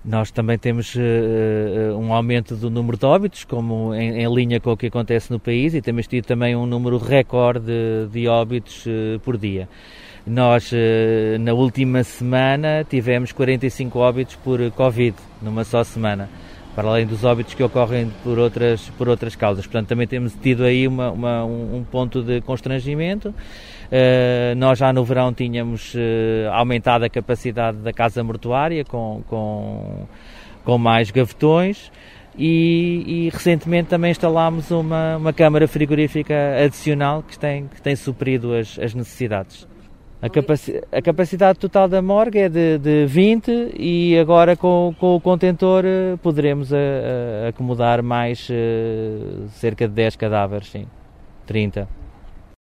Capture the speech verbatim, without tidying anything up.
Nós também temos uh, um aumento do número de óbitos, como em, em linha com o que acontece no país, e temos tido também um número recorde de, de óbitos uh, por dia. Nós, uh, na última semana, tivemos quarenta e cinco óbitos por Covid, numa só semana, para além dos óbitos que ocorrem por outras, por outras causas. Portanto, também temos tido aí uma, uma, um ponto de constrangimento. Uh, nós já no verão tínhamos uh, aumentado a capacidade da casa mortuária com, com, com mais gavetões e, e recentemente também instalámos uma, uma câmara frigorífica adicional que tem, que tem suprido as, as necessidades. A, capaci a capacidade total da morgue é de, de vinte e agora com, com o contentor uh, poderemos a, a acomodar mais uh, cerca de dez cadáveres, sim, trinta.